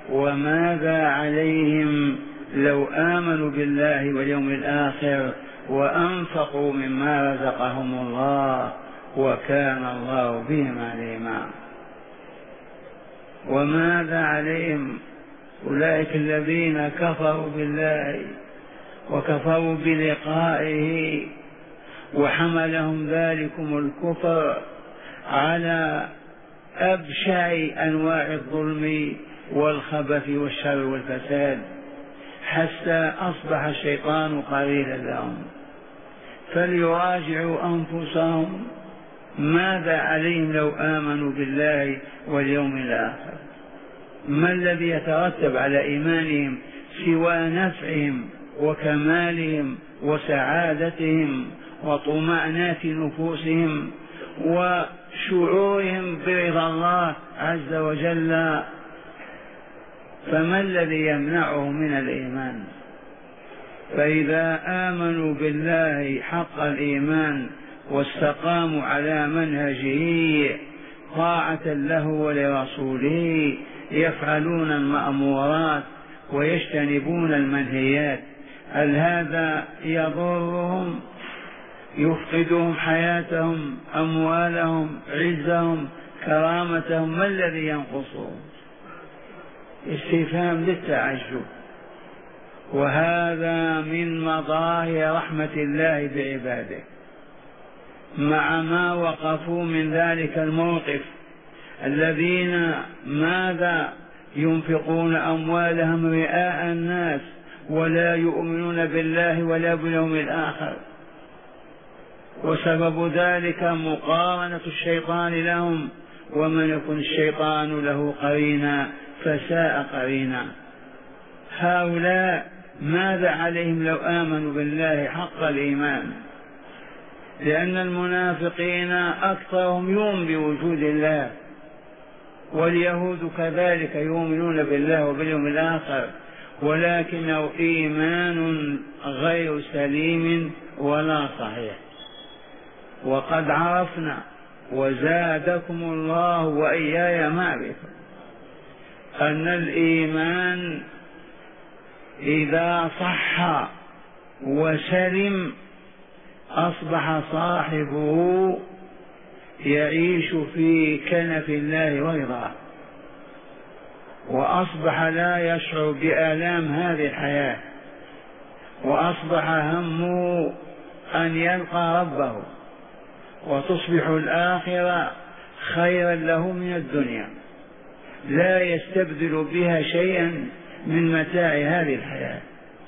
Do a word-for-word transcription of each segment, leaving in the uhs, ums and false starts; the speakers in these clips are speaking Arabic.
وماذا عليهم لو آمنوا بالله واليوم الآخر وأنفقوا مما رزقهم الله وكان الله بهم عليما. وماذا عليهم أولئك الذين كفروا بالله وكفروا بلقائه وحملهم ذلكم الكفر على أبشع أنواع الظلم والخبث والشر والفساد، حتى أصبح الشيطان قليلا لهم. فليراجعوا أنفسهم ماذا عليهم لو آمنوا بالله واليوم الآخر. ما الذي يترتب على إيمانهم سوى نفعهم وكمالهم وسعادتهم وطمأنات نفوسهم وشعورهم برضا الله عز وجل؟ فما الذي يمنعهم من الإيمان؟ فإذا آمنوا بالله حق الإيمان واستقاموا على منهجه طاعة له ولرسوله يفعلون المأمورات ويجتنبون المنهيات، هل هذا يضرهم؟ يفقدهم حياتهم، أموالهم، عزهم، كرامتهم؟ ما الذي ينقصهم؟ استفهام للتعجب. وهذا من مظاهر رحمة الله بعباده، مع ما وقفوا من ذلك الموقف. الذين ماذا ينفقون أموالهم رئاء الناس ولا يؤمنون بالله ولا باليوم الآخر، وسبب ذلك مقارنة الشيطان لهم، ومن يكن الشيطان له قرينا فساء قرينا. هؤلاء ماذا عليهم لو آمنوا بالله حق الإيمان؟ لأن المنافقين أكثرهم يؤمن بوجود الله، واليهود كذلك يؤمنون بالله وباليوم الآخر، ولكنه إيمان غير سليم ولا صحيح. وقد عرفنا وزادكم الله وإياي معرفة أن الإيمان إذا صح وسلم أصبح صاحبه يعيش في كنف الله ورضاه، وأصبح لا يشعر بآلام هذه الحياة، وأصبح همه أن يلقى ربه، وتصبح الآخرة خيرا له من الدنيا، لا يستبدل بها شيئا من متاع هذه الحياة.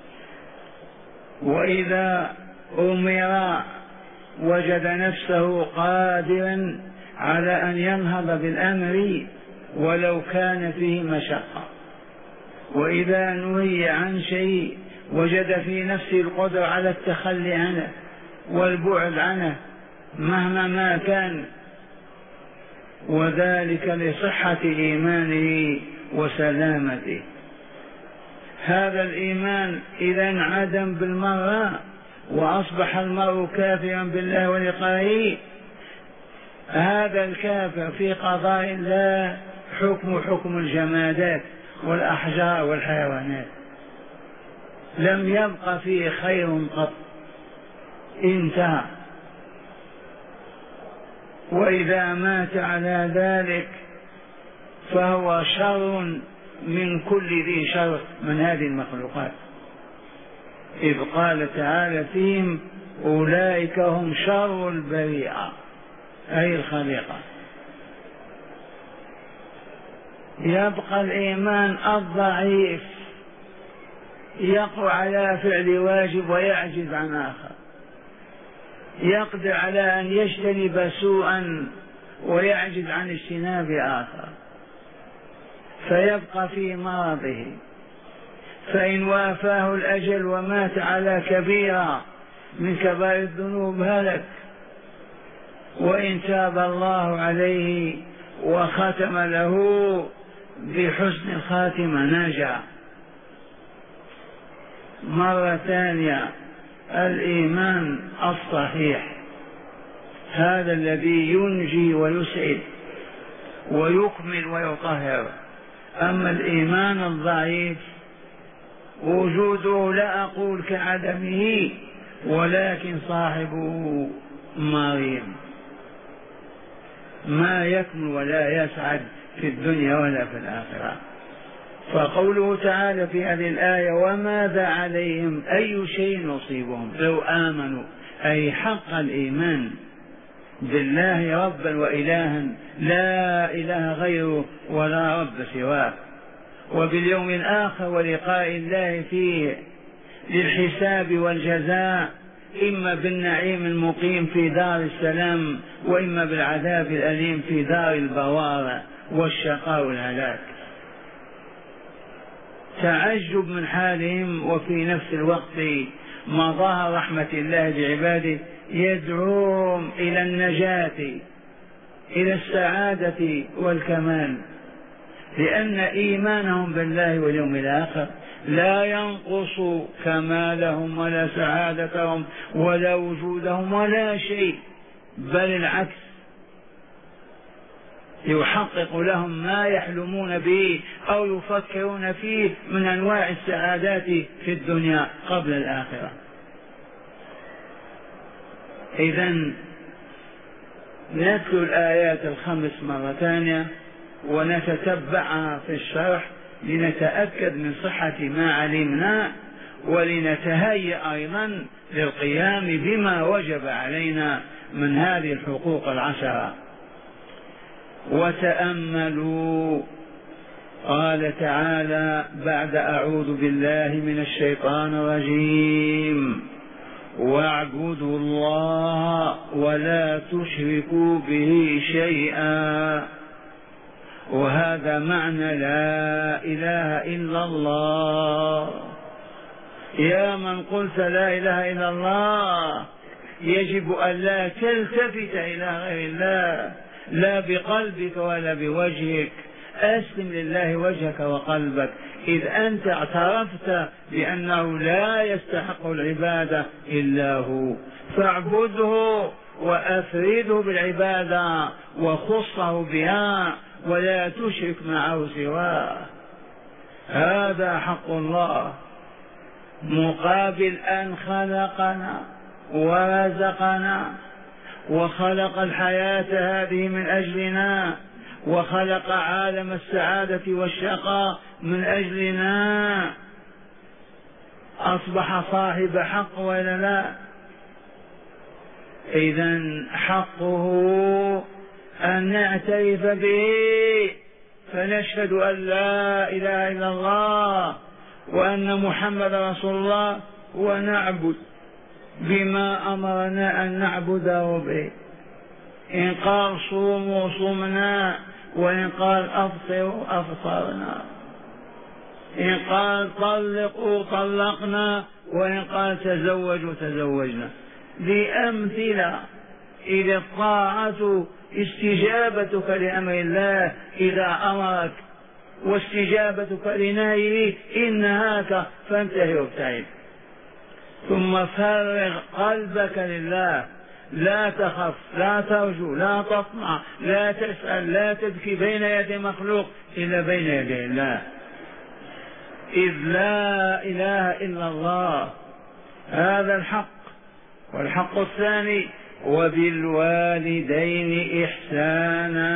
وإذا أمر وجد نفسه قادرا على أن ينهض بالأمر ولو كان فيه مشقة، وإذا نهي عن شيء وجد في نفسه القدرة على التخلي عنه والبعد عنه مهما ما كان، وذلك لصحة إيمانه وسلامته. هذا الإيمان إذا انعدم بالمرة وأصبح المرء كافرا بالله ولقائه، هذا الكافر في قضاء الله حكم حكم الجمادات والأحجار والحيوانات، لم يبق فيه خير قط، انتهى. وإذا مات على ذلك فهو شر من كل ذي شر من هذه المخلوقات، إذ قال تعالى فيهم أولئك هم شر البريئة، أي الخليقة. يبقى الإيمان الضعيف يقوى على فعل واجب ويعجز عن آخر، يقدر على أن يجتنب سوءا ويعجز عن اجتناب آخر، فيبقى في مرضه. فإن وافاه الأجل ومات على كبيرة من كبائر الذنوب هلك، وإن تاب الله عليه وختم له بحسن الخاتمة نجا. مرة ثانية الإيمان الصحيح هذا الذي ينجي ويسعد ويكمل ويطهر، أما الإيمان الضعيف وجوده لا أقول كعدمه، ولكن صاحبه مريض ما يكمل ولا يسعد في الدنيا ولا في الآخرة. فقوله تعالى في هذه الآية وماذا عليهم أي شيء يصيبهم لو آمنوا، أي حق الإيمان بالله ربا وإلها لا إله غيره ولا رب سواه، وباليوم الآخر ولقاء الله فيه للحساب والجزاء، إما بالنعيم المقيم في دار السلام وإما بالعذاب الأليم في دار البوار والشقاء والهلاك. تعجب من حالهم، وفي نفس الوقت مظاهر رحمة الله بعباده يدعوهم إلى النجاة إلى السعادة والكمال، لأن إيمانهم بالله واليوم الآخر لا ينقص كمالهم ولا سعادتهم ولا وجودهم ولا شيء، بل العكس يحقق لهم ما يحلمون به أو يفكرون فيه من أنواع السعادات في الدنيا قبل الآخرة. إذن نتلو الآيات الخمس مرة ثانية ونتتبعها في الشرح لنتأكد من صحة ما علمنا، ولنتهيأ أيضا للقيام بما وجب علينا من هذه الحقوق العشرة. وتأملوا قال تعالى بعد أعوذ بالله من الشيطان الرجيم واعبدوا الله ولا تشركوا به شيئا، وهذا معنى لا إله إلا الله. يا من قلت لا إله إلا الله يجب أن لا تلتفت إلى غير الله، لا بقلبك ولا بوجهك، أسلم لله وجهك وقلبك، إذ أنت اعترفت بأنه لا يستحق العبادة إلا هو، فاعبده وأفرده بالعبادة وخصه بها ولا تشرك معه سواه. هذا حق الله، مقابل أن خلقنا ورزقنا وخلق الحياة هذه من أجلنا وخلق عالم السعادة والشقاء من أجلنا، أصبح صاحب حق ولا لا؟ إذن حقه أن نعترف به فنشهد أن لا إله إلا الله وأن محمد رسول الله، ونعبد بما أمرنا أن نعبده به. إن قال صوموا صمنا، وإن قال أفطروا أفطرنا، إن قال طلقوا طلقنا، وإن قال تزوجوا تزوجنا. لأمثلة إذا الطاعة استجابتك لأمر الله إذا أمرك، واستجابتك لنهيه إن هاك فانتهي وابتعد. ثم فرغ قلبك لله، لا تخف لا ترجو لا تطمع لا تسأل لا تبكي بين يدي مخلوق إلا بين يدي الله، إذ لا إله إلا الله. هذا الحق. والحق الثاني وبالوالدين إحسانا،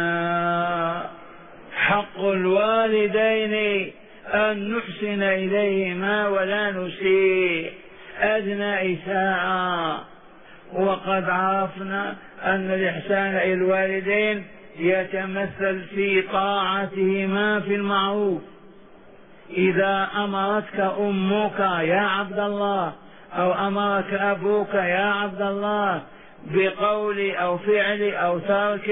حق الوالدين أن نحسن إليهما ولا نسيء أدنى إساءة. وقد عرفنا أن الإحسان إلى الوالدين يتمثل في طاعتهما في المعروف. إذا أمرتك أمك يا عبد الله أو أمرك أبوك يا عبد الله بقول أو فعل أو ترك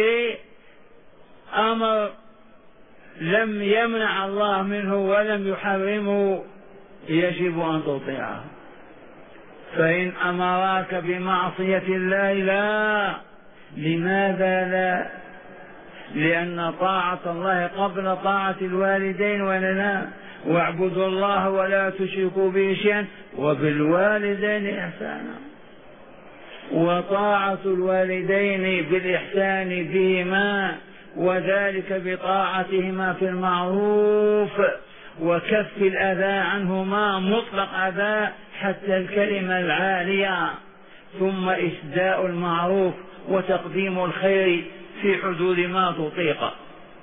أمر لم يمنع الله منه ولم يحرمه، يجب أن تطيعه. فإن أمراك بمعصية الله لا. لماذا لا؟ لأن طاعة الله قبل طاعة الوالدين ولا لا؟ واعبدوا الله ولا تشركوا به شيئا وبالوالدين إحسانا. وطاعة الوالدين بالإحسان بهما وذلك بطاعتهما في المعروف وكف الأذى عنهما مطلق أذى حتى الكلمة العالية، ثم إسداء المعروف وتقديم الخير في حدود ما تطيق.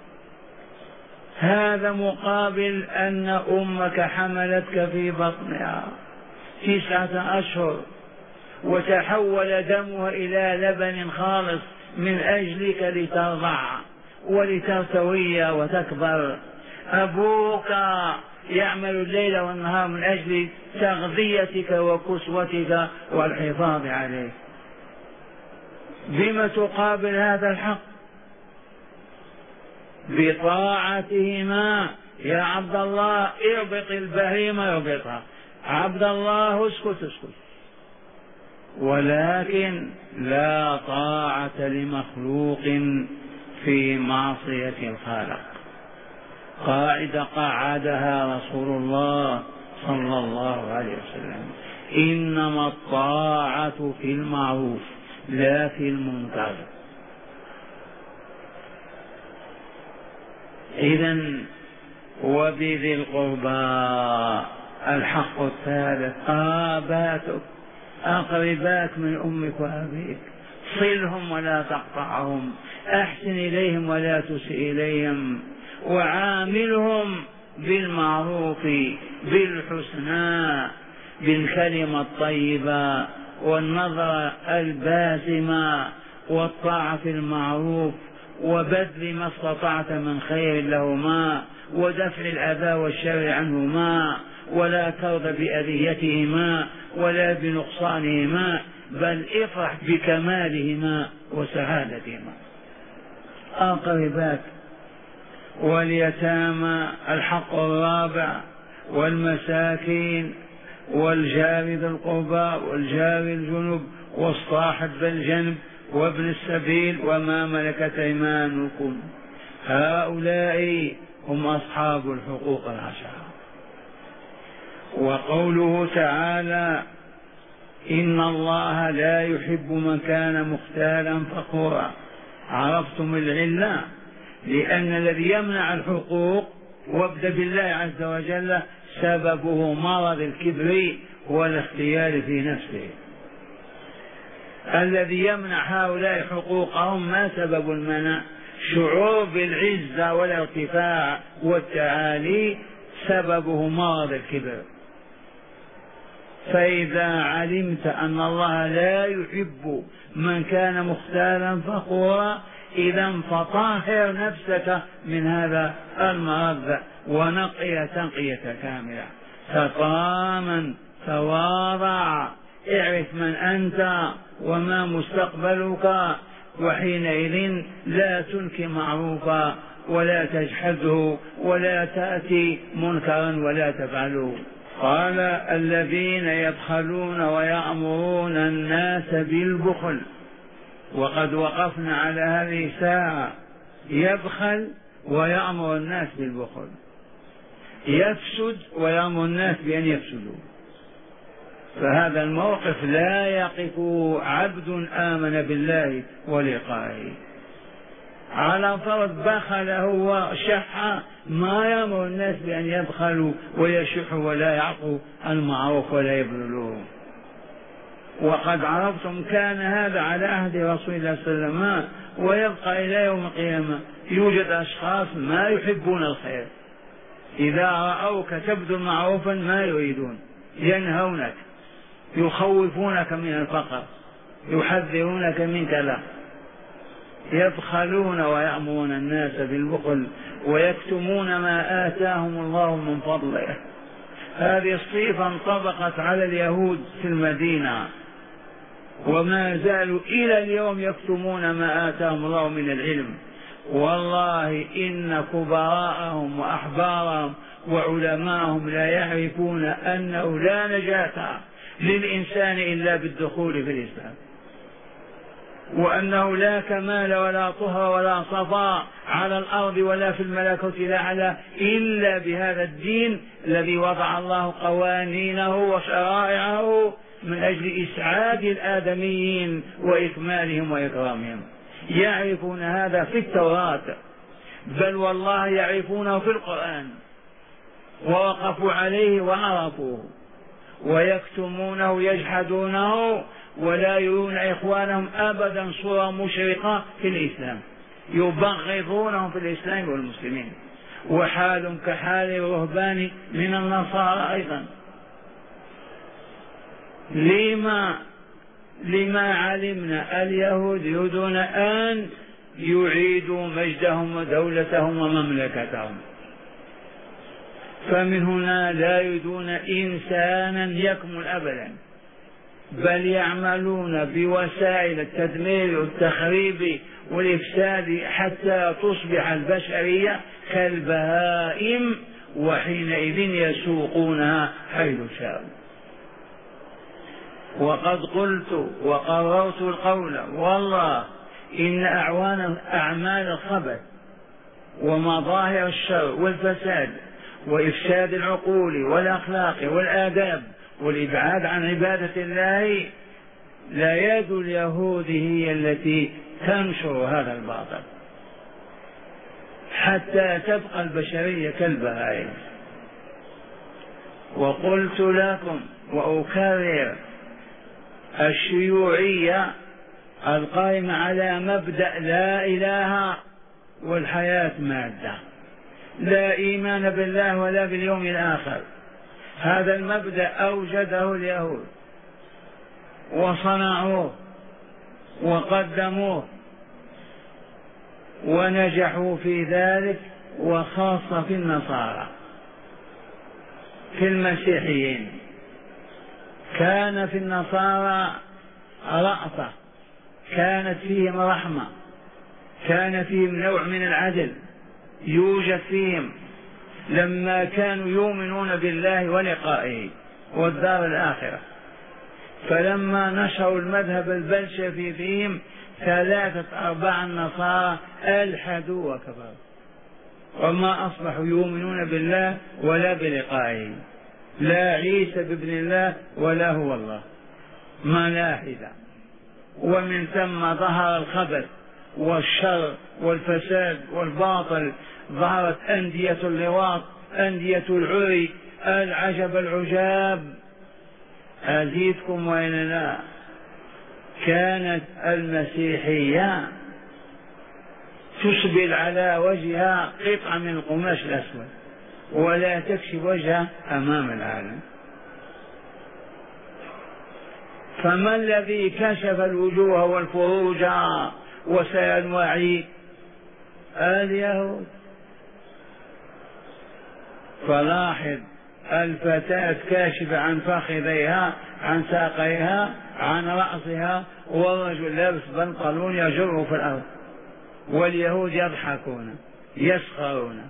هذا مقابل أن أمك حملتك في بطنها تسعة أشهر وتحول دمها إلى لبن خالص من أجلك لترضع ولترتوي وتكبر. أبوك يعمل الليل والنهار من أجل تغذيتك وكسوتك والحفاظ عليك. بما تقابل هذا الحق؟ بطاعتهما. يا عبد الله اربط البهيمة اربطها، عبد الله اسكت اسكت. ولكن لا طاعة لمخلوق في معصية الخالق. قاعدة قعدها رسول الله صلى الله عليه وسلم: إنما الطاعة في المعروف لا في المنكر. إذن وبذي القربى الحق الثالث آباتك أقرباك من أمك وأبيك، صلهم ولا تقطعهم، أحسن إليهم ولا تسئ إليهم، وعاملهم بالمعروف بالحسنى بالكلمة الطيبة والنظرة الباسمة والطاعة في المعروف وبذل ما استطعت من خير لهما ودفع الأذى والشر عنهما، ولا ترضى بأذيتهما ولا بنقصانهما، بل افرح بكمالهما وسعادتهما. أقرباك واليتامى الحق الرابع، والمساكين والجار ذي القربى والجار الجنب والصاحب بالجنب وابن السبيل وما ملكت أيمانكم، هؤلاء هم أصحاب الحقوق العشرة. وقوله تعالى: إن الله لا يحب من كان مختالا فخورا. عرفتم العلة؟ لأن الذي يمنع الحقوق وابدأ بالله عز وجل سببه مرض الكبر والاختيار في نفسه. الذي يمنع هؤلاء حقوقهم ما سبب المنع؟ شعور بالعزة والارتفاع والتعالي، سببه مرض الكبر. فإذا علمت أن الله لا يحب من كان مختالا فخورا، إذا فطهر نفسك من هذا المرض ونقي تنقية كاملة. تطامن تواضع، اعرف من أنت وما مستقبلك، وحينئذ لا تنكر معروفا ولا تجحده ولا تأتي منكرا ولا تفعله. قال: الذين يبخلون ويأمرون الناس بالبخل. وقد وقفنا على هذه الساعة. يبخل ويأمر الناس بالبخل، يفسد ويأمر الناس بأن يفسدوا. فهذا الموقف لا يقف عبد آمن بالله ولقائه. على فرض بخل هو شح، ما يأمر الناس بأن يبخلوا ويشحوا ولا يعطوا المعروف ولا يبذلوه. وقد عرفتم كان هذا على عهد رسول الله صلى الله عليه وسلم ويبقى إلى يوم القيامة. يوجد أشخاص ما يحبون الخير، إذا رأوك تبذل معروفا ما يريدون، ينهونك، يخوفونك من الفقر، يحذرونك من كذا. يبخلون ويأمرون الناس بالبخل ويكتمون ما آتاهم الله من فضله. هذه الصفة انطبقت على اليهود في المدينة، وما زالوا إلى اليوم يكتمون ما آتاهم الله من العلم. والله إن كبراءهم وأحبارهم وعلماءهم لا يعرفون أنه لا نجاة للإنسان إلا بالدخول في الإسلام، وأنه لا كمال ولا طهر ولا صفاء على الأرض ولا في الملكوت الأعلى إلا بهذا الدين الذي وضع الله قوانينه وشرائعه من أجل إسعاد الآدميين وإكمالهم وإكرامهم. يعرفون هذا في التوراة، بل والله يعرفونه في القرآن، ووقفوا عليه وعرفوه، ويكتمونه يجحدونه، ولا يرون إخوانهم أبدا صورة مشرقة في الإسلام، يبغضونهم في الإسلام والمسلمين، وحال كحال الرهبان من النصارى أيضا. لما لما علمنا اليهود يريدون أن يعيدوا مجدهم ودولتهم ومملكتهم، فمن هنا لا يريدون إنسانا يكمل أبدا، بل يعملون بوسائل التدمير والتخريب والإفساد حتى تصبح البشرية كالبهائم، وحينئذ يسوقونها حيث شاءوا. وقد قلت وقررت القول والله إن أعوان أعمال الخبث ومظاهر الشر والفساد وإفساد العقول والأخلاق والآداب والإبعاد عن عبادة الله لا يد اليهود هي التي تنشر هذا الباطل حتى تبقى البشرية كالبهائم. وقلت لكم وأكرر، الشيوعية القائمة على مبدأ لا إله والحياة مادة، لا إيمان بالله ولا باليوم الآخر، هذا المبدأ أوجده اليهود وصنعوه وقدموه ونجحوا في ذلك، وخاصة في النصارى. في المسيحيين كان في النصارى رأفة، كانت فيهم رحمة، كان فيهم نوع من العدل يوجد فيهم لما كانوا يؤمنون بالله ولقائه والدار الآخرة. فلما نشروا المذهب البلشفي فيهم ثلاثة أرباع النصارى ألحدوا وكفروا، وما أصبحوا يؤمنون بالله ولا بلقائه، لا عيسى بابن الله ولا هو الله، ملاحدة. ومن ثم ظهر الخبث والشر والفساد والباطل، ظهرت أندية اللواط، أندية العري، العجب العجاب. أزيدكم وإن لا، كانت المسيحية تسبل على وجهها قطعة من القماش الأسود ولا تكشف وجهها أمام العالم. فما الذي كشف الوجوه والفروج وسائل الوعي؟ اليهود. فلاحظ الفتاة كاشفة عن فخذيها، عن ساقيها، عن رأسها، والرجل لابس بنطلون يجره في الأرض، واليهود يضحكون يسخرون.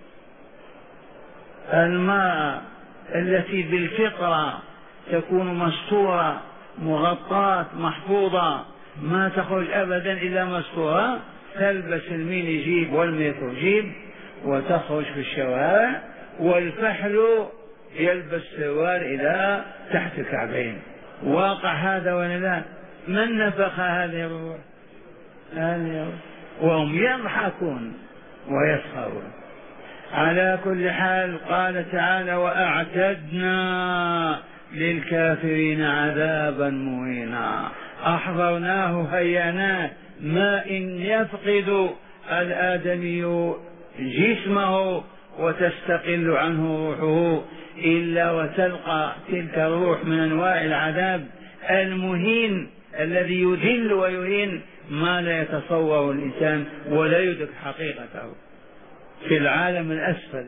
المرأة التي بالفطرة تكون مستورة مغطاة محفوظة ما تخرج أبدا إلا مستورة، تلبس الميني جيب والميكرو جيب وتخرج في الشوارع، والفحل يلبس سروال إلى تحت الكعبين. واقع هذا ولا لا؟ من نفخ هذه الروح؟ وهم يضحكون ويسخرون. على كل حال قال تعالى: وأعتدنا للكافرين عذابا مهينا. أحضرناه هيناه، ما إن يفقد الآدمي جسمه وتستقل عنه روحه إلا وتلقى تلك الروح من أنواع العذاب المهين الذي يذل ويهين ما لا يتصور الإنسان ولا يدرك حقيقته في العالم الأسفل.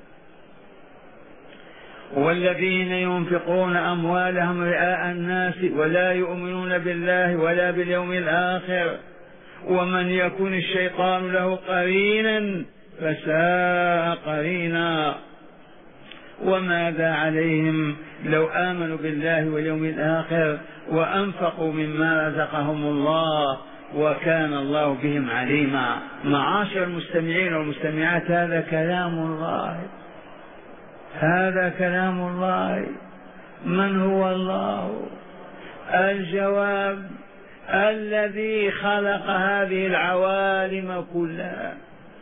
والذين ينفقون أموالهم رئاء الناس ولا يؤمنون بالله ولا باليوم الآخر ومن يكن الشيطان له قرينا فساء قرينا. وماذا عليهم لو آمنوا بالله واليوم الآخر وأنفقوا مما رزقهم الله وكان الله بهم عليما. معاشر المستمعين والمستمعات، هذا كلام الله، هذا كلام الله. من هو الله؟ الجواب: الذي خلق هذه العوالم كلها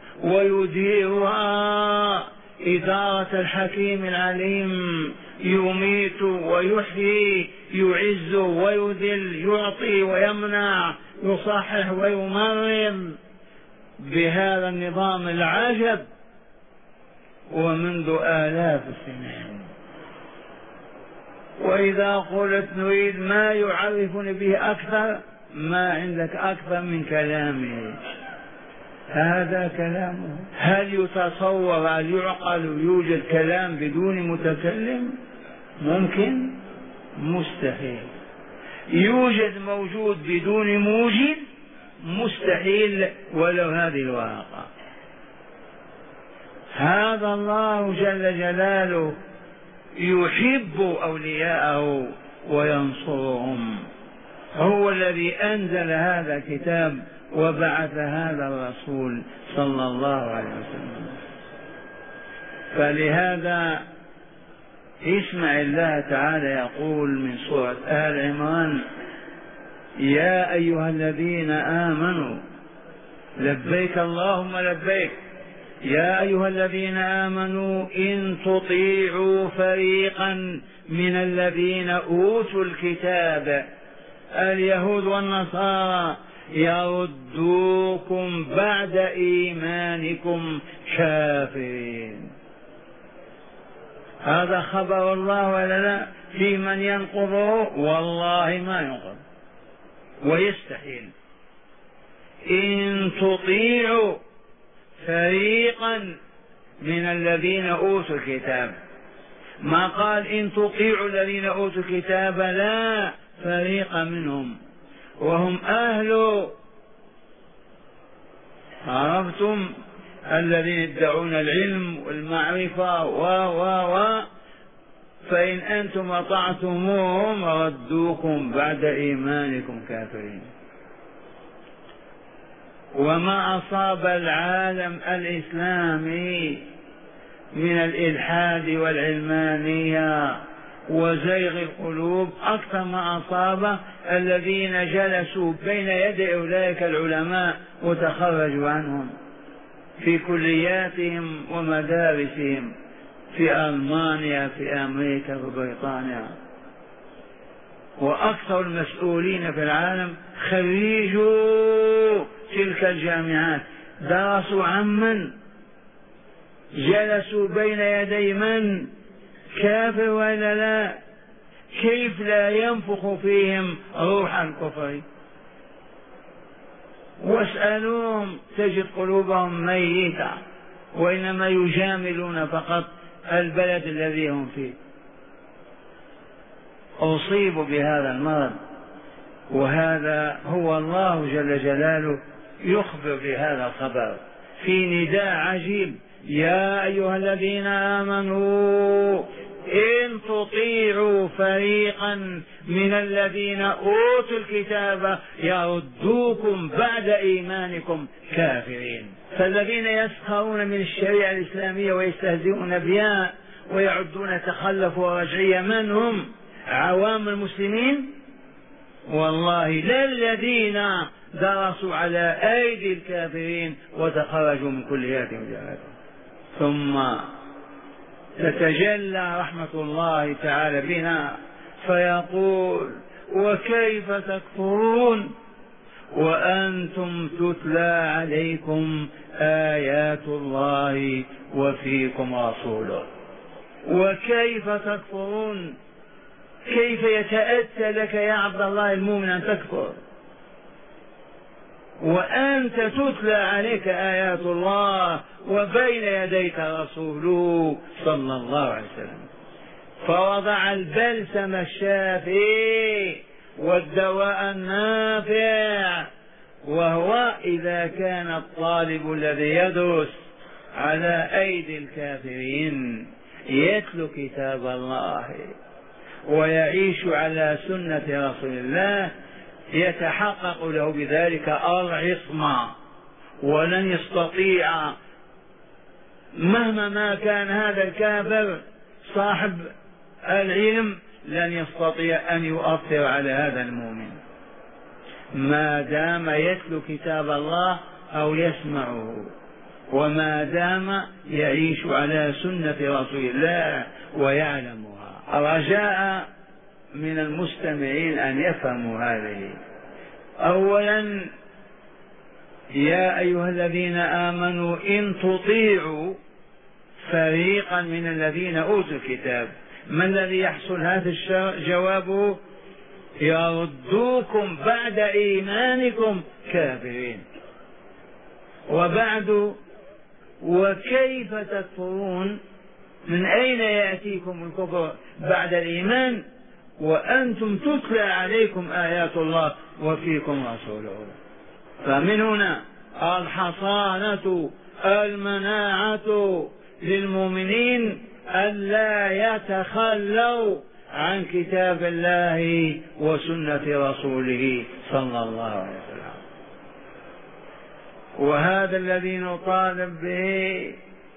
ويديرها إدارة الحكيم العليم، يميت ويحيي، يعز ويذل، يعطي ويمنع، يصحح ويمرض بهذا النظام العجب ومنذ آلاف السنين. وإذا قلت نريد ما يعرفني به أكثر، ما عندك أكثر من كلامه. هذا كلامه. هل يتصور، هل يعقل يوجد كلام بدون متكلم؟ ممكن؟ مستحيل. يوجد موجود بدون موجد؟ مستحيل ولو هذه الورقة. هذا الله جل جلاله يحب أولياءه وينصرهم، هو الذي أنزل هذا الكتاب وبعث هذا الرسول صلى الله عليه وسلم. فلهذا اسمع الله تعالى يقول من سورة آل عمران: يا أيها الذين آمنوا لبيك اللهم لبيك، يا أيها الذين آمنوا إن تطيعوا فريقا من الذين أوتوا الكتاب اليهود والنصارى يردوكم بعد إيمانكم كافرين. هذا خبر الله ولا لا؟ في من ينقضه؟ والله ما ينقض ويستحيل. إن تطيعوا فريقا من الذين أوتوا الكتاب، ما قال إن تطيعوا الذين أوتوا الكتاب، لا، فريقا منهم وهم أهل، عرفتم، الذين يدعون العلم والمعرفة و و و فإن أنتم أطعتموهم ردوكم بعد إيمانكم كافرين. وما أصاب العالم الإسلامي من الإلحاد والعلمانية وزيغ القلوب أكثر ما أصاب الذين جلسوا بين يدي أولئك العلماء وتخرجوا عنهم في كلياتهم ومدارسهم في ألمانيا، في أمريكا، في بريطانيا. وأكثر المسؤولين في العالم خريجوا تلك الجامعات درسوا عمن؟ جلسوا بين يدي من؟ كافر ولا لا؟ كيف لا ينفخ فيهم روح الكفر؟ واسألوهم تجد قلوبهم ميتة، وإنما يجاملون فقط البلد الذي هم فيه. أصيبوا بهذا المرض، وهذا هو الله جل جلاله يخبر بهذا الخبر في نداء عجيب: يا أيها الذين آمنوا إن تطيعوا فريقا من الذين أوتوا الكتاب يردوكم بعد إيمانكم كافرين. فالذين يسخرون من الشريعة الإسلامية ويستهزئون بها ويعدون تخلف ورجعية من هم؟ عوام المسلمين؟ والله لا الذين درسوا على أيدي الكافرين وتخرجوا من كلياتهم جامعاتهم. ثم تتجلى رحمة الله تعالى بنا فيقول: وكيف تكفرون وأنتم تتلى عليكم آيات الله وفيكم رسوله. وكيف تكفرون؟ كيف يتأتى لك يا عبد الله المؤمن أن تكفر وأنت تتلى عليك آيات الله وبين يديك رسوله صلى الله عليه وسلم؟ فوضع البلسم الشافي والدواء النافع، وهو إذا كان الطالب الذي يدرس على أيدي الكافرين يتلو كتاب الله ويعيش على سنة رسول الله يتحقق له بذلك العصمة، ولن يستطيع مهما ما كان هذا الكافر صاحب العلم لن يستطيع أن يؤثر على هذا المؤمن. ما دام يتلو كتاب الله أو يسمعه، وما دام يعيش على سنة رسول الله ويعلمها. رجاء من المستمعين أن يفهموا هذه. أولا، يا أيها الذين آمنوا إن تطيعوا فريقا من الذين أوتوا الكتاب، ما الذي يحصل؟ هذا الجواب: يردوكم بعد إيمانكم كافرين. وبعد، وكيف تكفرون؟ من أين يأتيكم الكفر بعد الإيمان وأنتم تتلى عليكم آيات الله وفيكم رسوله؟ فمن هنا الحصانة المناعة للمؤمنين ألا يتخلوا عن كتاب الله وسنة رسوله صلى الله عليه وسلم. وهذا الذي نطالب به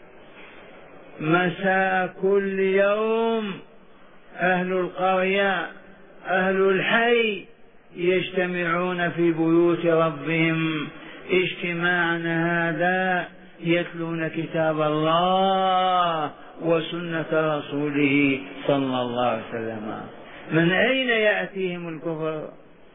مساء كل يوم. أهل القرية أهل الحي يجتمعون في بيوت ربهم اجتماعنا هذا، يتلون كتاب الله وسنة رسوله صلى الله عليه وسلم. من أين يأتيهم الكفر؟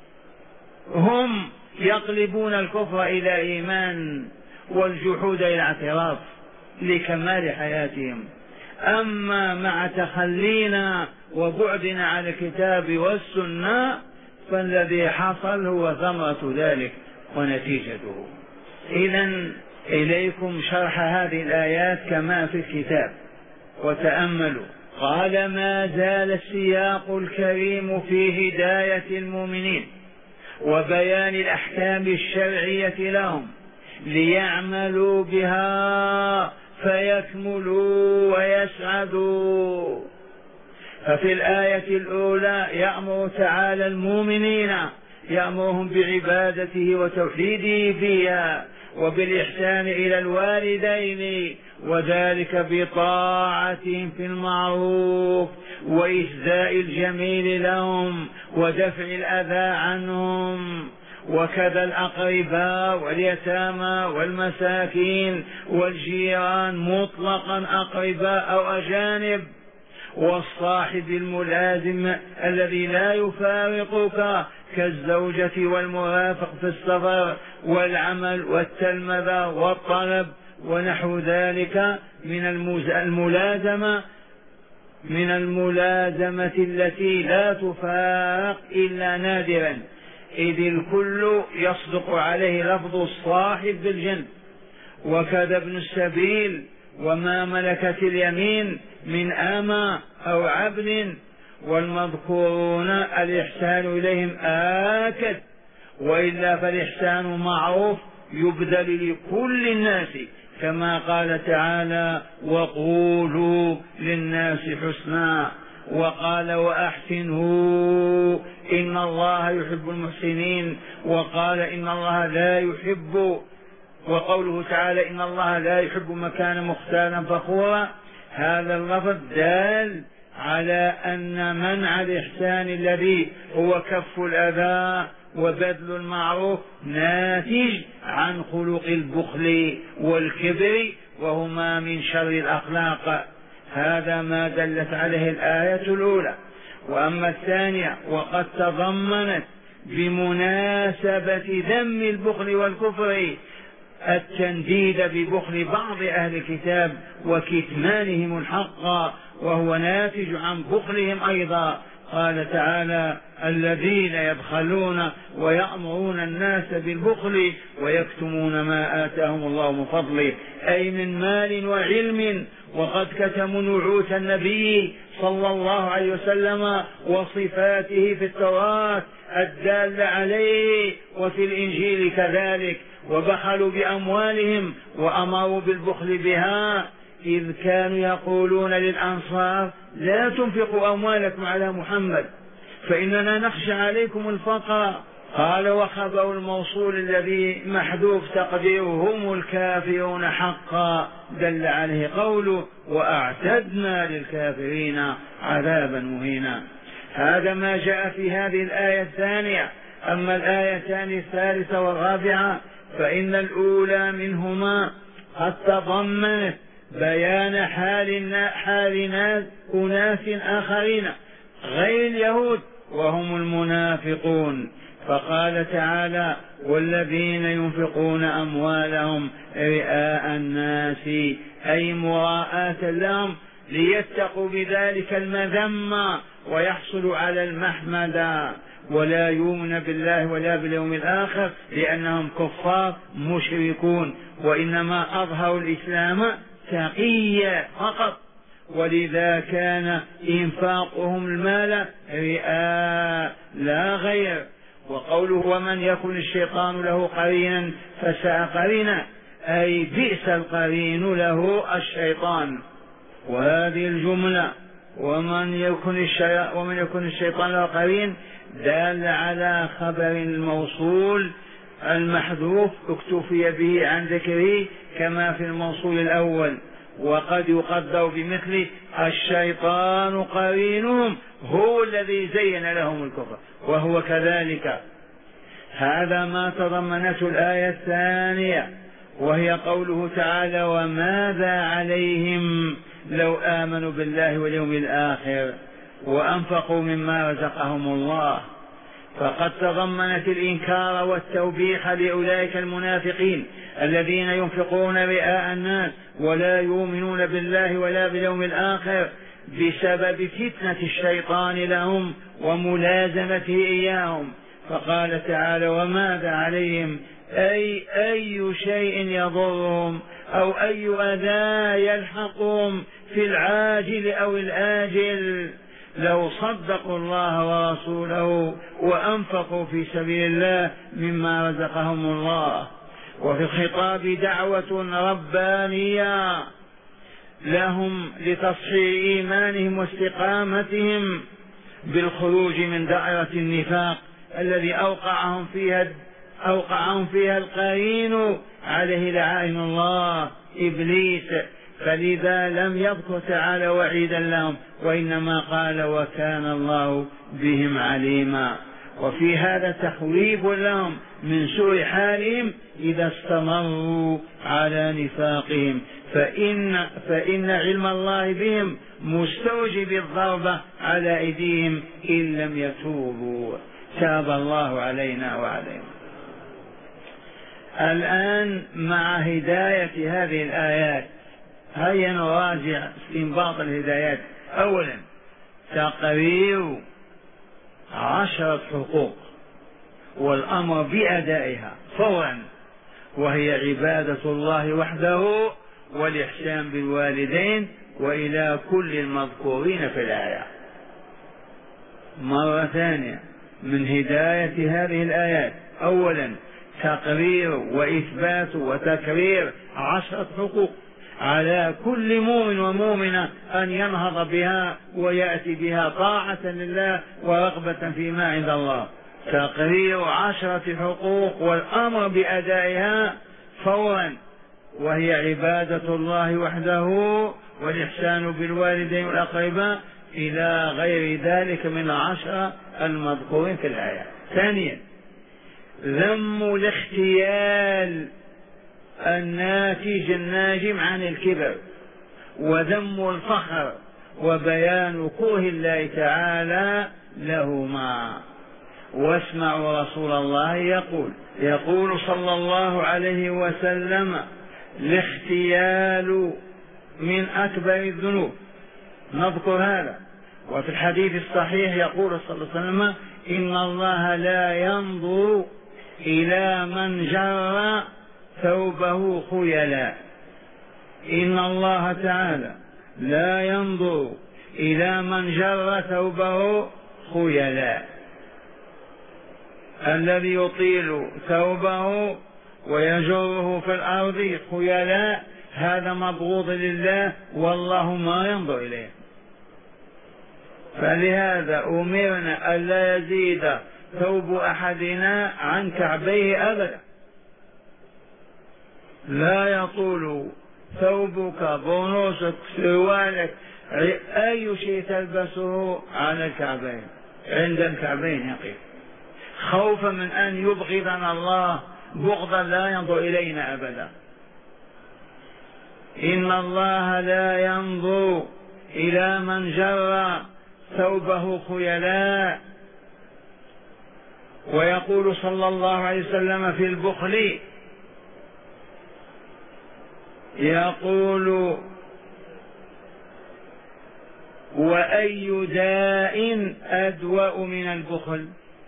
هم يقلبون الكفر إلى إيمان والجحود إلى اعتراف لكمال حياتهم. أما مع تخلينا وبعدنا عن الكتاب والسنة فالذي حصل هو ثمرة ذلك ونتيجته. إذن إليكم شرح هذه الآيات كما في الكتاب، وتأملوا. قال: ما زال السياق الكريم في هداية المؤمنين وبيان الأحكام الشرعية لهم ليعملوا بها فيكملوا ويسعدوا. ففي الآية الأولى يأمر تعالى المؤمنين، يأمرهم بعبادته وتوحيده فيها وبالإحسان إلى الوالدين، وذلك بطاعتهم في المعروف وإجزاء الجميل لهم ودفع الأذى عنهم، وكذا الأقرباء واليتامى والمساكين والجيران مطلقا، أقرباء أو أجانب، والصاحب الملازم الذي لا يفارقك كالزوجة والمرافق في السفر والعمل والتلمذة والطلب ونحو ذلك من الملازمة من الملازمة التي لا تفارق إلا نادرا، إذ الكل يصدق عليه لفظ الصاحب بالجنب. وكذا ابن السبيل وما ملكت اليمين من أمة أو عبد، والمذكورون الإحسان إليهم آكد، وإلا فالإحسان معروف يبذل لكل الناس، كما قال تعالى: وقولوا للناس حسنا. وقال: وأحسنوا إن الله يحب المحسنين. وقال: إن الله لا يحب، وقوله تعالى: إن الله لا يحب من كان مختالا فخورا. هذا اللفظ دال على أن منع الإحسان الذي هو كف الأذى وبذل المعروف ناتج عن خلق البخل والكبر، وهما من شر الأخلاق. هذا ما دلت عليه الآية الأولى. وأما الثانية وقد تضمنت بمناسبة ذم البخل والكفر التنديد ببخل بعض أهل الكتاب وكتمانهم الحق، وهو ناتج عن بخلهم أيضا. قال تعالى: الذين يبخلون ويأمرون الناس بالبخل ويكتمون ما آتاهم الله من فضله، أي من مال وعلم. وقد كتموا نعوت النبي صلى الله عليه وسلم وصفاته في التوراة الدالة عليه وفي الإنجيل كذلك، وبخلوا بأموالهم وأمروا بالبخل بها، إذ كانوا يقولون للأنصار: لا تنفقوا أموالكم على محمد فإننا نخشى عليكم الفقر. قال: وخبر الموصول الذي محذوف تقديره هم الكافرون حقا، دل عليه قوله: وأعتدنا للكافرين عذابا مهينا. هذا ما جاء في هذه الآية الثانية أما الآيتان الثالثة والرابعة فإن الأولى منهما قد تضمنت بيان حال حال ناس أناس آخرين غير اليهود وهم المنافقون، فقال تعالى: والذين ينفقون أموالهم رئاء الناس، أي مراءة لهم ليتقوا بذلك المذمة ويحصلوا على المحمدة، ولا يؤمن بالله ولا باليوم الآخر لأنهم كفار مشركون، وإنما أظهروا الإسلام تقيا فقط، ولذا كان إنفاقهم المال رئاء لا غير. وقوله: ومن يكن الشيطان له قرينا فساء قرينا، أي بئس القرين له الشيطان. وهذه الجملة ومن يكن الشيطان, ومن يكن الشيطان له قرين دال على خبر الموصول المحذوف اكتفي به عن ذكره كما في الموصول الأول، وقد يقدر بمثل الشيطان قرينهم هو الذي زين لهم الكفر، وهو كذلك. هذا ما تضمنته الآية الثانية، وهي قوله تعالى: وماذا عليهم لو آمنوا بالله واليوم الآخر وأنفقوا مما رزقهم الله. فقد تضمنت الإنكار والتوبيخ لأولئك المنافقين الذين ينفقون رئاء الناس ولا يؤمنون بالله ولا باليوم الآخر بسبب فتنة الشيطان لهم وملازمته إياهم. فقال تعالى: وماذا عليهم، أي أي شيء يضرهم أو أي أذى يلحقهم في العاجل أو الآجل لو صدقوا الله ورسوله وأنفقوا في سبيل الله مما رزقهم الله. وفي الخطاب دعوة ربانية لهم لتصحيح إيمانهم واستقامتهم بالخروج من دائرة النفاق الذي أوقعهم فيها أوقعهم فيها القرين عليه لعائن الله إبليس. فلذا لم يذكر تعالى وعيدا لهم، وإنما قال: وكان الله بهم عليما. وفي هذا تخويف لهم من سوء حالهم إذا استمروا على نفاقهم، فإن, فإن علم الله بهم مستوجب الضربة على أيديهم إن لم يتوبوا. تاب الله علينا وعليهم. الآن مع هداية هذه الآيات هيا نراجع استنباط الهدايات. أولا: تقرير عشرة حقوق والأمر بأدائها فورا، وهي عبادة الله وحده والإحسان بالوالدين وإلى كل المذكورين في الآية. مرة ثانية من هداية هذه الآيات: أولا: تقرير وإثبات وتكرير عشرة حقوق على كل مؤمن ومؤمنة أن ينهض بها ويأتي بها طاعة لله ورغبة فيما عند الله. تقرير عشرة حقوق والأمر بأدائها فورا، وهي عبادة الله وحده والإحسان بالوالدين والأقرباء إلى غير ذلك من العشرة المذكورين في الآية. ثانيا: ذم الاختيال الناتج الناجم عن الكبر، وذم الفخر، وبيان كره الله تعالى لهما. واسمعوا رسول الله يقول يقول صلى الله عليه وسلم: الاختيال من أكبر الذنوب. نذكر هذا. وفي الحديث الصحيح يقول صلى الله عليه وسلم: إن الله لا ينظر إلى من جر ثوبه خيلا. إن الله تعالى لا ينظر إلى من جر ثوبه خيلا. الذي يطيل ثوبه ويجره في الأرض خيلا هذا مبغوض لله، والله ما ينظر إليه. فلهذا أمرنا ألا يزيد ثوب أحدنا عن كعبيه أبدا. لا يطول ثوبك، بونوسك، سروالك، أي شيء تلبسه على الكعبين، عند الكعبين يقف. خوفا من أن يبغضنا الله بغضا لا ينظر إلينا أبدا. إن الله لا ينظر إلى من جر ثوبه خيلاء. ويقول صلى الله عليه وسلم في البخل، يقول: وأي داء أدوأ من البخل؟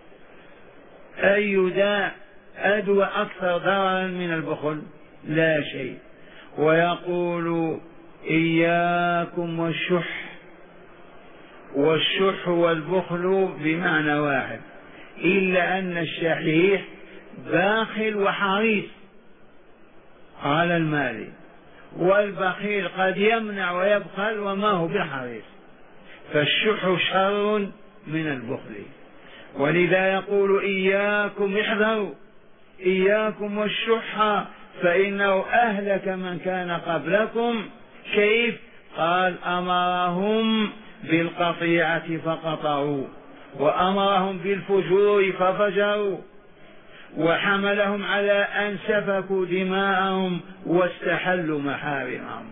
أي داء أدوأ أكثر ضررا من البخل؟ لا شيء. ويقول: إياكم والشح. والشح والبخل بمعنى واحد، إلا أن الشحيح باخل وحريص على المال، والبخيل قد يمنع ويبخل وما هو بحريص. فالشح شر من البخل. ولذا يقول: إياكم، احذروا، إياكم والشح فإنه أهلك من كان قبلكم. كيف؟ قال: أمرهم بالقطيعة فقطعوا، وأمرهم بالفجور ففجروا، وحملهم على أن سفكوا دماءهم واستحلوا محارمهم.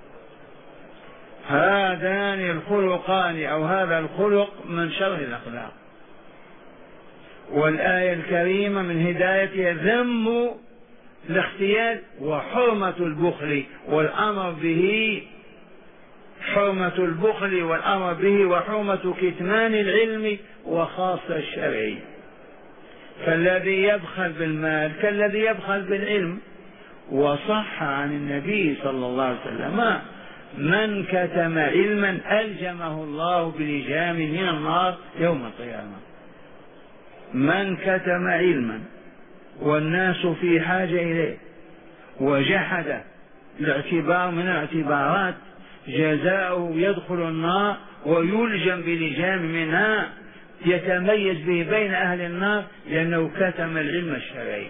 هذان الخلقان أو هذا الخلق من شر الأخلاق. والآية الكريمة من هدايتها ذم الاختيال وحرمة البخل والأمر به، حرمة البخل والأمر به، وحرمة كتمان العلم وخاصة الشرعي. فالذي يبخل بالمال كالذي يبخل بالعلم. وصح عن النبي صلى الله عليه وسلم: من كتم علما ألجمه الله بلجام من النار يوم القيامة. من كتم علما والناس في حاجة إليه وجحد الاعتبار من الاعتبارات، جزاؤه يدخل النار ويلجم بلجام منها يتميز به بين أهل النار، لأنه كتم العلم الشرعي.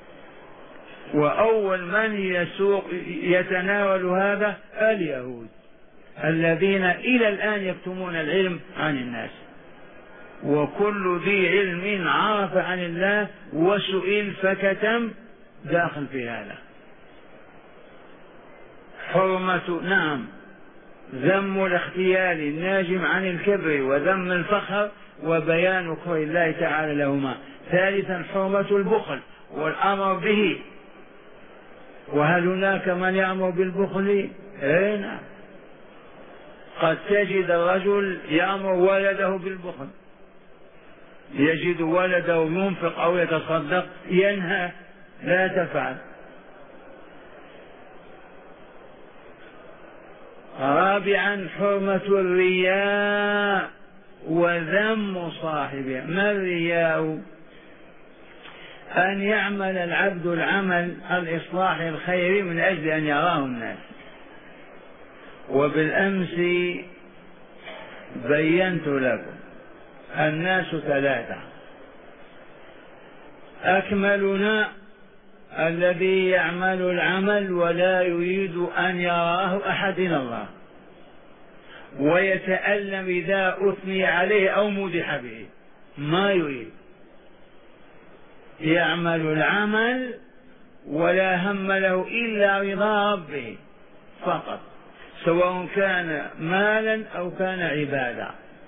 وأول من يسوق يتناول هذا اليهود الذين إلى الآن يكتمون العلم عن الناس. وكل ذي علم عرف عن الله وسئل فكتم داخل في هذا. حرمة، نعم، ذم الاختيال الناجم عن الكبر، وذم الفخر، وبيان كره الله تعالى لهما. ثالثا حرمة البخل والأمر به. وهل هناك من يأمر بالبخل؟ اي نعم. قد تجد الرجل يأمر ولده بالبخل، يجد ولده ينفق أو يتصدق ينهى: لا تفعل. رابعا حرمة الرياء وذم صاحبه. ما الرياء؟ أن يعمل العبد العمل الإصلاح الخيري من أجل أن يراه الناس. وبالأمس بينت لكم الناس ثلاثة: أكملنا الذي يعمل العمل ولا يريد أن يراه أحد إلا الله، ويتألم إذا أثني عليه أو مدح به، ما يريد، يعمل العمل ولا هم له إلا رضا ربه فقط، سواء كان مالا أو كان عبادة.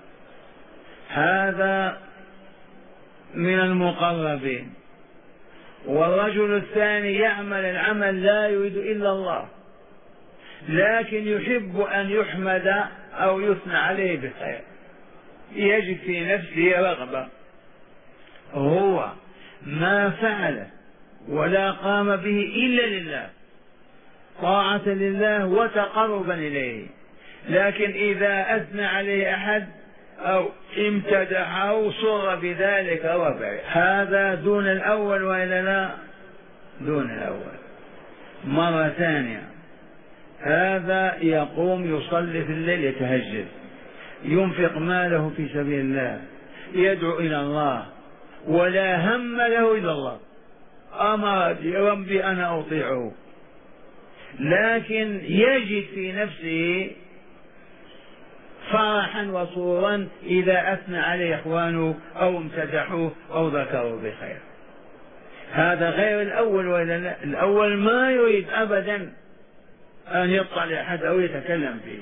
هذا من المقربين. والرجل الثاني يعمل العمل لا يريد إلا الله، لكن يحب أن يحمد أو يثنى عليه بخير، يجد في نفسه رغبة، هو ما فعل ولا قام به إلا لله، طاعة لله وتقربا إليه. لكن إذا أثنى عليه أحد أو امتدح أو صر بذلك رفع، هذا دون الأول وإلا لا؟ دون الأول. مرة ثانية، هذا يقوم يصلي في الليل، يتهجد، ينفق ماله في سبيل الله، يدعو إلى الله، ولا هم له إلا الله، أمر ربي أنا أطيعه، لكن يجد في نفسه فرحا وسرورا إذا أثنى عليه إخوانه أو امتدحوه أو ذكروا بخير. هذا غير الأول، ولا لا؟ الأول ما يريد أبدا أن يطلع أحد أو يتكلم فيه.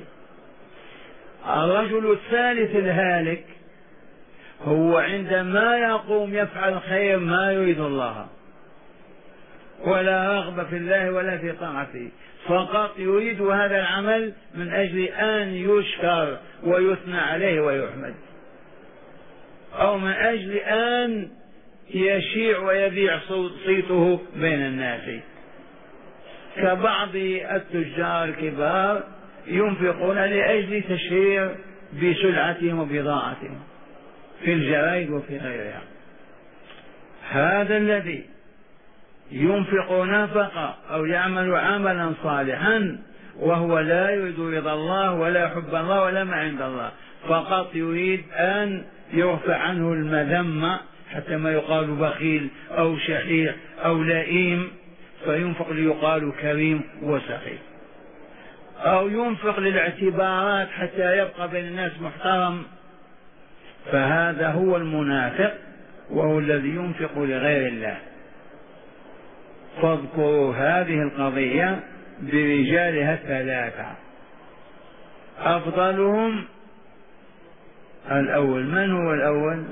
الرجل الثالث الهالك هو عندما يقوم يفعل خير ما يريد الله ولا رغبة في الله ولا في طاعته، فقط يريد هذا العمل من أجل أن يشكر ويثنى عليه ويحمد، أو من أجل أن يشيع ويذيع صيته بين الناس. كبعض التجار الكبار ينفقون لأجل تشهير بسلعتهم وبضاعتهم في الجرائد وفي غيرها. هذا الذي ينفق نفقة أو يعمل عملا صالحا وهو لا يريد رضا الله ولا حب الله ولا ما عند الله، فقط يريد أن يرفع عنه المذمة حتى ما يقال بخيل أو شحيح أو لئيم، فينفق ليقال كريم وسخي، أو ينفق للاعتبارات حتى يبقى بين الناس محترم، فهذا هو المنافق وهو الذي ينفق لغير الله. فاذكروا هذه القضية برجالها الثلاثة. أفضلهم الأول. من هو الأول؟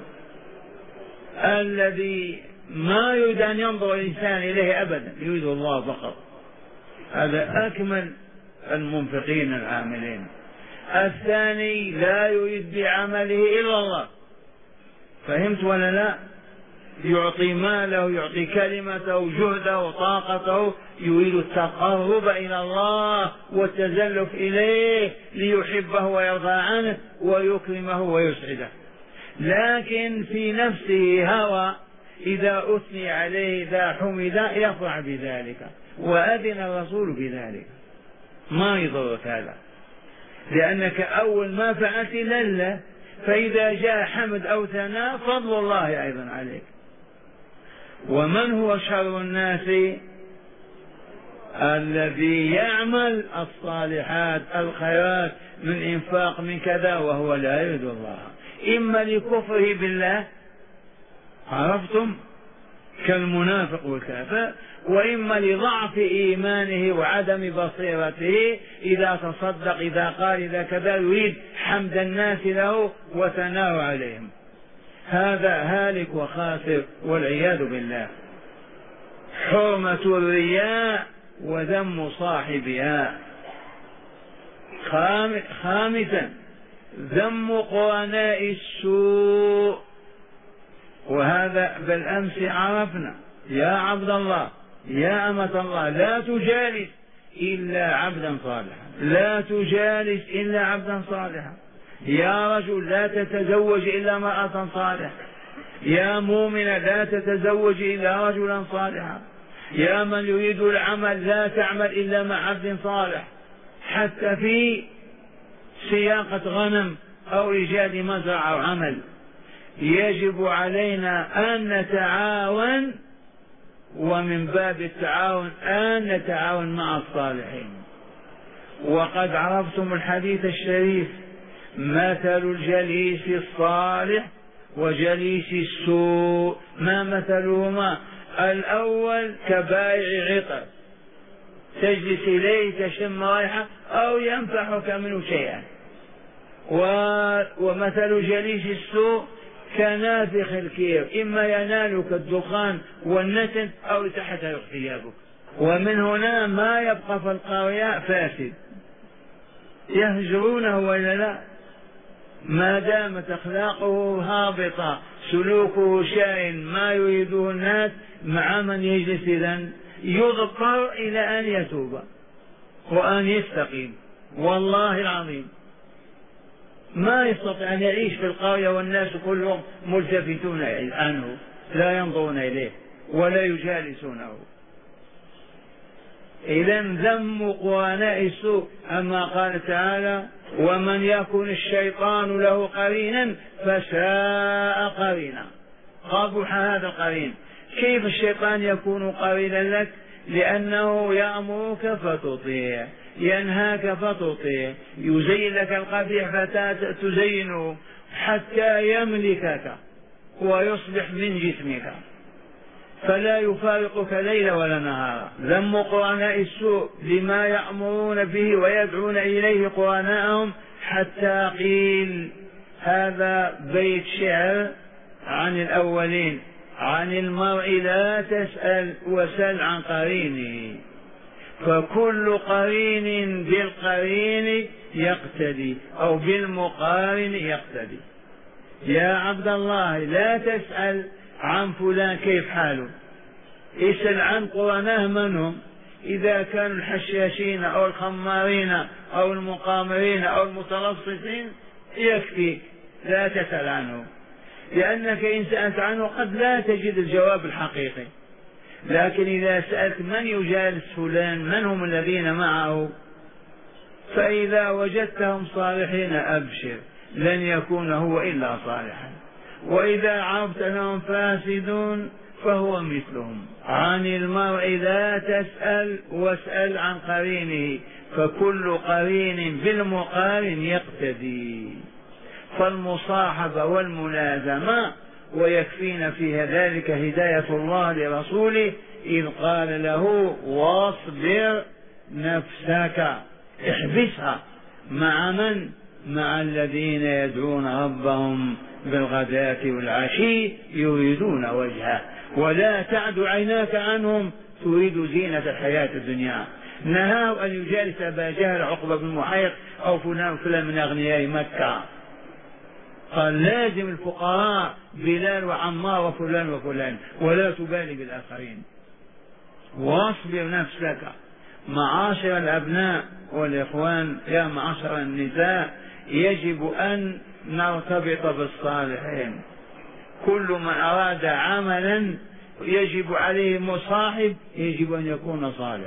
الذي ما يريد أن ينظر الإنسان إليه أبدا، يريد الله فقط، هذا أكمل المنفقين العاملين. الثاني لا يريد بعمله إلا الله، فهمت ولا لا؟ يعطي ماله، يعطي كلمته، جهده وطاقته، يريد التقرب إلى الله والتزلف إليه ليحبه ويرضى عنه ويكرمه ويسعده، لكن في نفسه هوى، إذا أثني عليه إذا حمد يفرح بذلك، وأذن الرسول بذلك. ما يضرك هذا، لأنك أول ما فعلت لله، فإذا جاء حمد أو ثناء فضل الله أيضا عليك. ومن هو شر الناس؟ الذي يعمل الصالحات الخيرات من إنفاق من كذا وهو لا يريد الله، إما لكفره بالله، عرفتم، كالمنافق والكافر، وإما لضعف إيمانه وعدم بصيرته، إذا تصدق إذا قال إذا كذا يريد حمد الناس له وثناء عليهم. هذا هالك وخاسر والعياذ بالله. حرمة الرياء وذم صاحبها. خامسا ذم قرناء السوء، وهذا بالأمس عرفنا. يا عبد الله يا أمة الله لا تجالس إلا عبدا صالحا، لا تجالس إلا عبدا صالحا. يا رجل لا تتزوج إلا امرأة صالحة، يا مؤمن لا تتزوج إلا رجلا صالحا، يا من يريد العمل لا تعمل إلا مع عبد صالح. حتى في سياقة غنم أو إيجاد مزرعة أو عمل يجب علينا أن نتعاون، ومن باب التعاون أن نتعاون مع الصالحين. وقد عرفتم الحديث الشريف: مثل الجليس الصالح وجليس السوء ما مثلهما؟ الأول كبائع عطر تجلس إليه تشم رائحة أو ينفحك منه شيئا، ومثل جليس السوء كنافخ الكير، إما ينالك الدخان والنتن أو تحت ثيابك. ومن هنا ما يبقى في القرية فاسد يهجرونه ولا لا، ما دامت أخلاقه هابطة سلوكه شائن ما يريده الناس، مع من يجلس إذن يضطر إلى أن يتوب وأن يستقيم. والله العظيم ما يستطيع أن يعيش في القرية والناس كلهم ملتفتون عنه، لا ينظرون إليه ولا يجالسونه. إذن ذم قرناء السوء. أما قال تعالى: ومن يكن الشيطان له قرينا فساء قرينا. قبح هذا القرين. كيف الشيطان يكون قرينا لك؟ لأنه يأمرك فتطيع، ينهاك فتطيع، يزين لك القبيح فتزينه حتى يملكك ويصبح من جسمك، فلا يفارقك ليلا ولا نهارا. ذم قرناء السوء لما يأمرون به ويدعون إليه قرناءهم، حتى قيل هذا بيت شعر عن الأولين: عن المرء لا تسأل وسل عن قرينه، فكل قرين بالقرين يقتدي أو بالمقارن يقتدي. يا عبد الله لا تسأل عن فلان كيف حاله، اسأل عن قرناه من هم، إذا كانوا الحشاشين أو الخمارين أو المقامرين أو المتلصصين يكفي، لا تسأل عنه، لأنك إن سألت عنه قد لا تجد الجواب الحقيقي. لكن إذا سألت من يجالس فلان، من هم الذين معه، فإذا وجدتهم صالحين أبشر، لن يكون هو إلا صالحا، وإذا عرفت أنهم فاسدون فهو مثلهم. عن المرء لا تسأل واسأل عن قرينه، فكل قرين بالمقارن يقتدي. فالمصاحبة والملازمة، ويكفينا فيها ذلك هداية الله لرسوله إذ قال له: واصبر نفسك، احبسها مع من؟ مع الذين يدعون ربهم بالغداة والعشي يريدون وجهه، ولا تعد عيناك عنهم تريد زينة الحياة الدنيا. نهاه أن يجالس أبا جهل، عقبة بن محيط، أو فلان فلان من أغنياء مكة. قال: لازم الفقراء بلال وعمار وفلان وفلان، ولا تبالي بالآخرين. واصبر نفسك. معاشر الأبناء والإخوان، يا معاشر النساء، يجب أن نرتبط بالصالحين. كل من أراد عملا يجب عليه مصاحب، يجب أن يكون صالحا.